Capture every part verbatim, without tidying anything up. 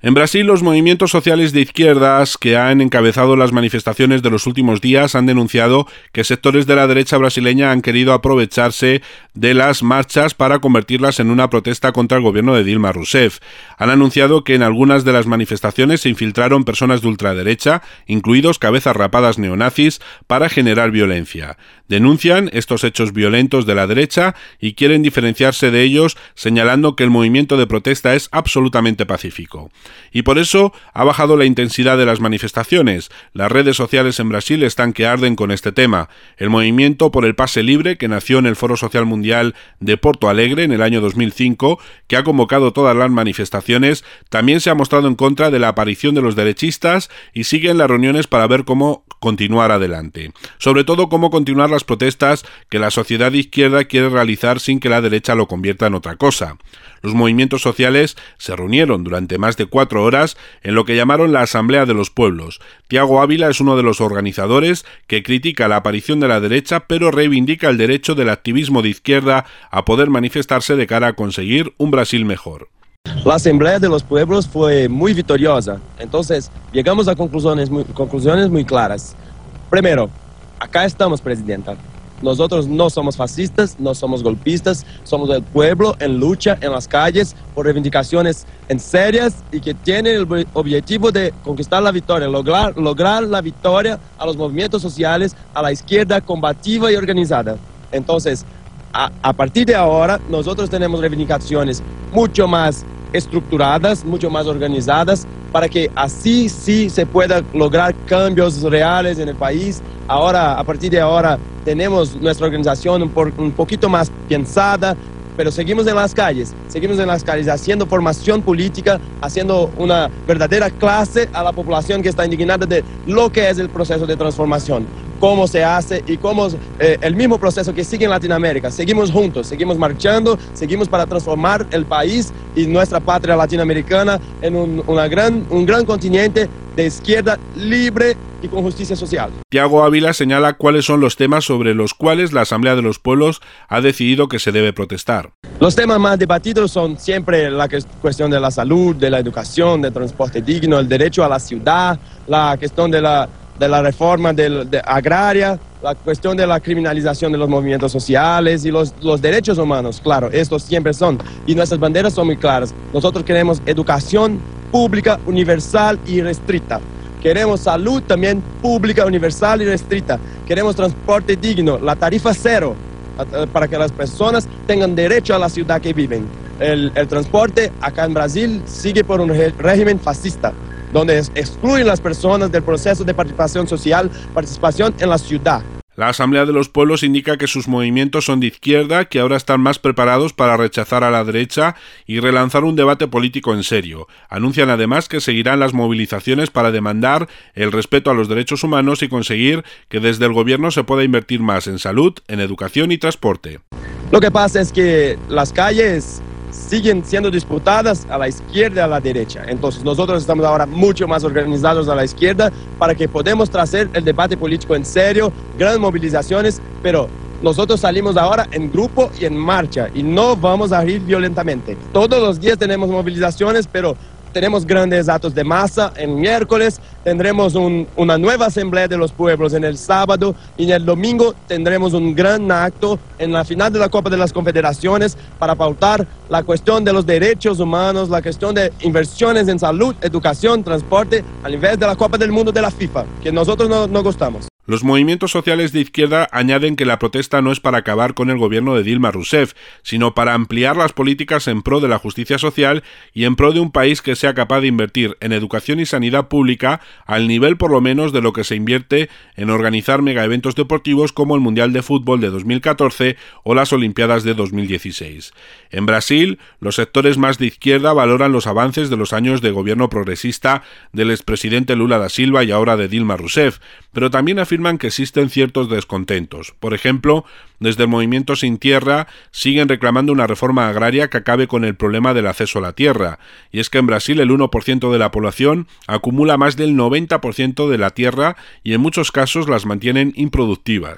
En Brasil, los movimientos sociales de izquierdas que han encabezado las manifestaciones de los últimos días han denunciado que sectores de la derecha brasileña han querido aprovecharse de las marchas para convertirlas en una protesta contra el gobierno de Dilma Rousseff. Han anunciado que en algunas de las manifestaciones se infiltraron personas de ultraderecha, incluidos cabezas rapadas neonazis, para generar violencia. Denuncian estos hechos violentos de la derecha y quieren diferenciarse de ellos, señalando que el movimiento de protesta es absolutamente pacífico. Y por eso ha bajado la intensidad de las manifestaciones. Las redes sociales en Brasil están que arden con este tema. El movimiento por el pase libre, que nació en el Foro Social Mundial de Porto Alegre en el año dos mil cinco, que ha convocado todas las manifestaciones, también se ha mostrado en contra de la aparición de los derechistas y sigue en las reuniones para ver cómo continuar adelante. Sobre todo cómo continuar las protestas que la sociedad de izquierda quiere realizar sin que la derecha lo convierta en otra cosa. Los movimientos sociales se reunieron durante más de cuatro horas en lo que llamaron la Asamblea de los Pueblos. Tiago Ávila es uno de los organizadores que critica la aparición de la derecha, pero reivindica el derecho del activismo de izquierda a poder manifestarse de cara a conseguir un Brasil mejor. La Asamblea de los Pueblos fue muy victoriosa, entonces llegamos a conclusiones muy, conclusiones muy claras. Primero, acá estamos, Presidenta. Nosotros no somos fascistas, no somos golpistas, somos el pueblo en lucha en las calles por reivindicaciones en serias y que tienen el objetivo de conquistar la victoria, lograr, lograr la victoria a los movimientos sociales, a la izquierda combativa y organizada. Entonces, a, a partir de ahora, nosotros tenemos reivindicaciones mucho más estructuradas, mucho más organizadas, para que así sí se pueda lograr cambios reales en el país. Ahora, a partir de ahora, tenemos nuestra organización un, por, un poquito más pensada, pero seguimos en las calles, seguimos en las calles haciendo formación política, haciendo una verdadera clase a la población que está indignada de lo que es el proceso de transformación, cómo se hace y cómo eh, el mismo proceso que sigue en Latinoamérica. Seguimos juntos, seguimos marchando, seguimos para transformar el país y nuestra patria latinoamericana en un, una gran, un gran continente de izquierda libre y con justicia social. Tiago Ávila señala cuáles son los temas sobre los cuales la Asamblea de los Pueblos ha decidido que se debe protestar. Los temas más debatidos son siempre la cuestión de la salud, de la educación, del transporte digno, el derecho a la ciudad, la cuestión de la, de la reforma del, de agraria, la cuestión de la criminalización de los movimientos sociales y los, los derechos humanos. Claro, estos siempre son. Y nuestras banderas son muy claras. Nosotros queremos educación pública, universal y restricta. Queremos salud también pública, universal y restricta. Queremos transporte digno, la tarifa cero, para que las personas tengan derecho a la ciudad que viven. El, el transporte acá en Brasil sigue por un régimen fascista, donde excluyen las personas del proceso de participación social, participación en la ciudad. La Asamblea de los Pueblos indica que sus movimientos son de izquierda, que ahora están más preparados para rechazar a la derecha y relanzar un debate político en serio. Anuncian además que seguirán las movilizaciones para demandar el respeto a los derechos humanos y conseguir que desde el gobierno se pueda invertir más en salud, en educación y transporte. Lo que pasa es que las calles siguen siendo disputadas a la izquierda y a la derecha. Entonces nosotros estamos ahora mucho más organizados a la izquierda para que podamos traer el debate político en serio, grandes movilizaciones, pero nosotros salimos ahora en grupo y en marcha y no vamos a ir violentamente. Todos los días tenemos movilizaciones, pero tenemos grandes actos de masa. En miércoles tendremos un, una nueva Asamblea de los Pueblos en el sábado y en el domingo tendremos un gran acto en la final de la Copa de las Confederaciones para pautar la cuestión de los derechos humanos, la cuestión de inversiones en salud, educación, transporte, a nivel de la Copa del Mundo de la FIFA, que nosotros no, no gustamos. Los movimientos sociales de izquierda añaden que la protesta no es para acabar con el gobierno de Dilma Rousseff, sino para ampliar las políticas en pro de la justicia social y en pro de un país que sea capaz de invertir en educación y sanidad pública al nivel por lo menos de lo que se invierte en organizar megaeventos deportivos como el Mundial de Fútbol de dos mil catorce o las Olimpiadas de dos mil dieciséis. En Brasil, los sectores más de izquierda valoran los avances de los años de gobierno progresista del expresidente Lula da Silva y ahora de Dilma Rousseff, pero también afirman que existen ciertos descontentos. Por ejemplo, desde el Movimiento Sin Tierra siguen reclamando una reforma agraria que acabe con el problema del acceso a la tierra. Y es que en Brasil el uno por ciento de la población acumula más del noventa por ciento de la tierra y en muchos casos las mantienen improductivas.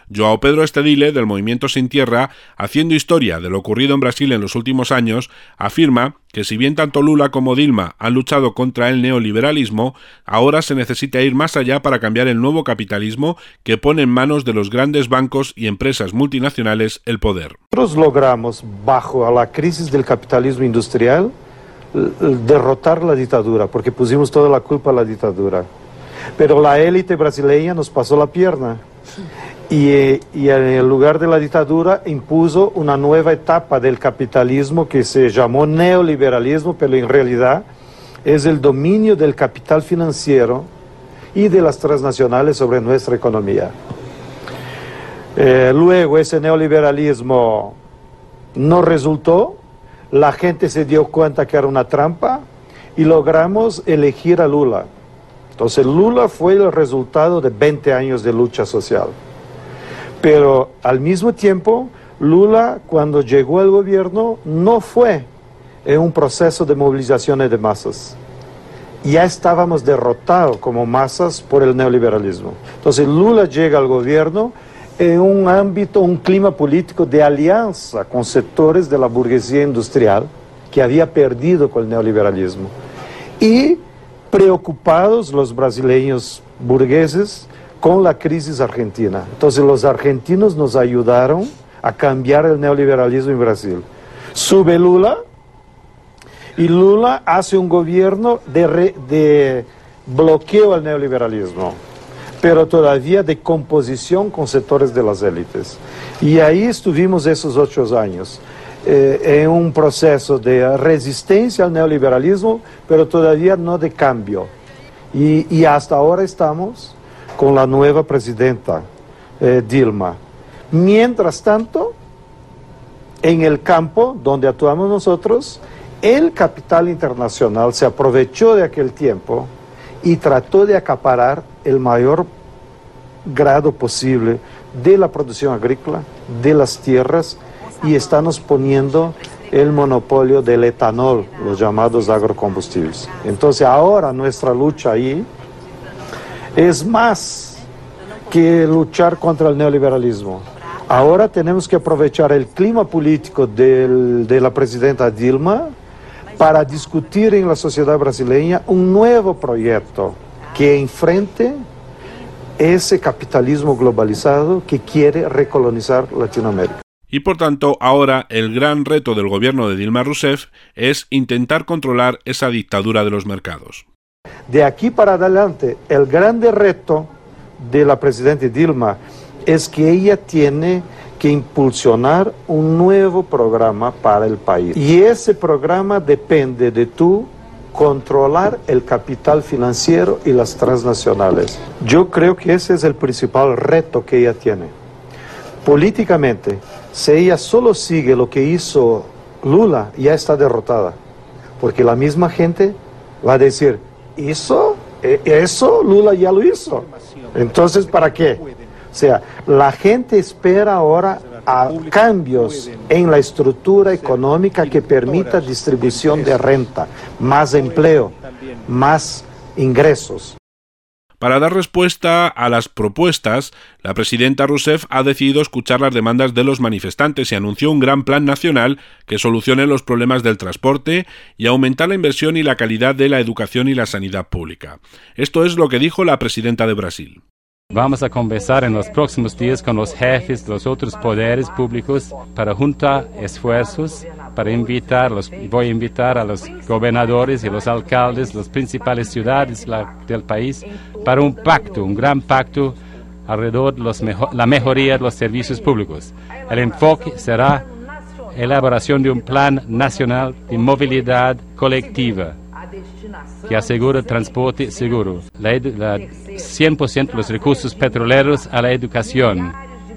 João Pedro Estedile, del Movimiento Sin Tierra, haciendo historia de lo ocurrido en Brasil en los últimos años, afirma que si bien tanto Lula como Dilma han luchado contra el neoliberalismo, ahora se necesita ir más allá para cambiar el nuevo capitalismo que pone en manos de los grandes bancos y empresas multinacionales el poder. Nosotros logramos, bajo la crisis del capitalismo industrial, derrotar la dictadura, porque pusimos toda la culpa a la dictadura. Pero la élite brasileña nos pasó la pierna. Y, y en el lugar de la dictadura impuso una nueva etapa del capitalismo que se llamó neoliberalismo, pero en realidad es el dominio del capital financiero y de las transnacionales sobre nuestra economía. Eh, luego ese neoliberalismo no resultó, la gente se dio cuenta que era una trampa y logramos elegir a Lula. Entonces Lula fue el resultado de veinte años de lucha social. Pero al mismo tiempo, Lula, cuando llegó al gobierno, no fue en un proceso de movilizaciones de masas. Ya estábamos derrotados como masas por el neoliberalismo. Entonces Lula llega al gobierno en un ámbito, un clima político de alianza con sectores de la burguesía industrial que había perdido con el neoliberalismo. Y preocupados los brasileños burgueses con la crisis argentina. Entonces los argentinos nos ayudaron a cambiar el neoliberalismo en Brasil. Sube Lula y Lula hace un gobierno de, re, de bloqueo al neoliberalismo, pero todavía de composición con sectores de las élites. Y ahí estuvimos esos ocho años, eh, en un proceso de resistencia al neoliberalismo, pero todavía no de cambio. Y, y hasta ahora estamos con la nueva presidenta eh, Dilma. Mientras tanto, en el campo donde actuamos nosotros, el capital internacional se aprovechó de aquel tiempo y trató de acaparar el mayor grado posible de la producción agrícola, de las tierras, y estamos poniendo el monopolio del etanol, los llamados agrocombustibles. Entonces ahora nuestra lucha ahí es más que luchar contra el neoliberalismo. Ahora tenemos que aprovechar el clima político del, de la presidenta Dilma para discutir en la sociedad brasileña un nuevo proyecto que enfrente ese capitalismo globalizado que quiere recolonizar Latinoamérica. Y por tanto, ahora el gran reto del gobierno de Dilma Rousseff es intentar controlar esa dictadura de los mercados. De aquí para adelante, el grande reto de la presidenta Dilma es que ella tiene que impulsionar un nuevo programa para el país. Y ese programa depende de tú controlar el capital financiero y las transnacionales. Yo creo que ese es el principal reto que ella tiene. Políticamente, si ella solo sigue lo que hizo Lula, ya está derrotada. Porque la misma gente va a decir, ¿Eso? Eso Lula ya lo hizo. Entonces, ¿para qué? O sea, la gente espera ahora a cambios en la estructura económica que permita distribución de renta, más empleo, más ingresos. Para dar respuesta a las propuestas, la presidenta Rousseff ha decidido escuchar las demandas de los manifestantes y anunció un gran plan nacional que solucione los problemas del transporte y aumentar la inversión y la calidad de la educación y la sanidad pública. Esto es lo que dijo la presidenta de Brasil. Vamos a conversar en los próximos días con los jefes de los otros poderes públicos para juntar esfuerzos, para invitar, los, voy a invitar a los gobernadores y los alcaldes de las principales ciudades la, del país para un pacto, un gran pacto alrededor de los mejo, la mejoría de los servicios públicos. El enfoque será elaboración de un plan nacional de movilidad colectiva que asegura transporte seguro, la, la cien por ciento de los recursos petroleros a la educación,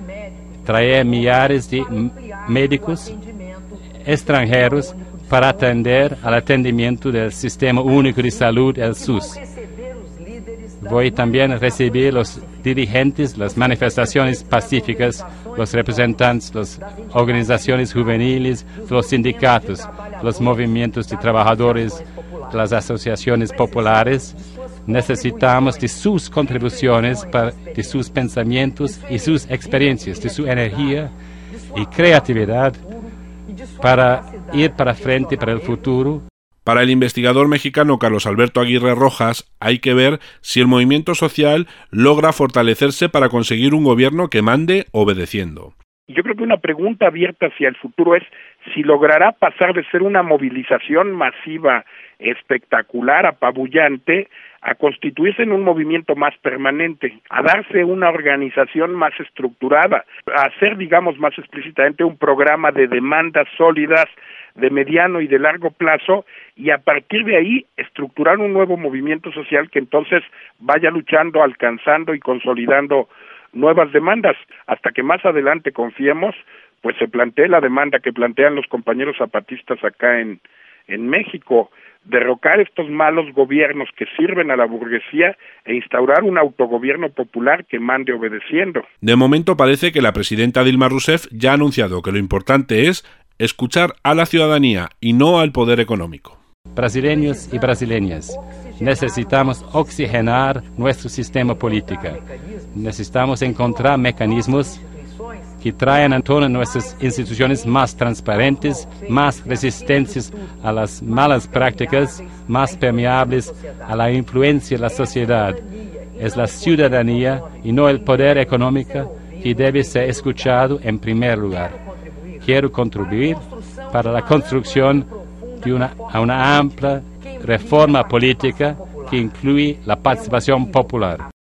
traer millares de médicos extranjeros para atender al atendimiento del Sistema Único de Salud, el S U S. Voy también a recibir los dirigentes, las manifestaciones pacíficas, los representantes, las organizaciones juveniles, los sindicatos, los movimientos de trabajadores, las asociaciones populares, Necesitamos de sus contribuciones, para, de sus pensamientos y sus experiencias, de su energía y creatividad para ir para frente, para el futuro. Para el investigador mexicano Carlos Alberto Aguirre Rojas, hay que ver si el movimiento social logra fortalecerse para conseguir un gobierno que mande obedeciendo. Yo creo que una pregunta abierta hacia el futuro es si logrará pasar de ser una movilización masiva, espectacular, apabullante, a constituirse en un movimiento más permanente, a darse una organización más estructurada, a hacer, digamos, más explícitamente un programa de demandas sólidas, de mediano y de largo plazo, y a partir de ahí estructurar un nuevo movimiento social que entonces vaya luchando, alcanzando y consolidando nuevas demandas, hasta que más adelante confiemos, pues se plantee la demanda que plantean los compañeros zapatistas acá en, en México, derrocar estos malos gobiernos que sirven a la burguesía e instaurar un autogobierno popular que mande obedeciendo. De momento parece que la presidenta Dilma Rousseff ya ha anunciado que lo importante es escuchar a la ciudadanía y no al poder económico. Brasileños y brasileñas, necesitamos oxigenar nuestro sistema político. Necesitamos encontrar mecanismos que traigan a todas nuestras instituciones más transparentes, más resistentes a las malas prácticas, más permeables a la influencia de la sociedad. Es la ciudadanía y no el poder económico que debe ser escuchado en primer lugar. Quiero contribuir para la construcción de una, a una amplia reforma política que incluye la participación popular.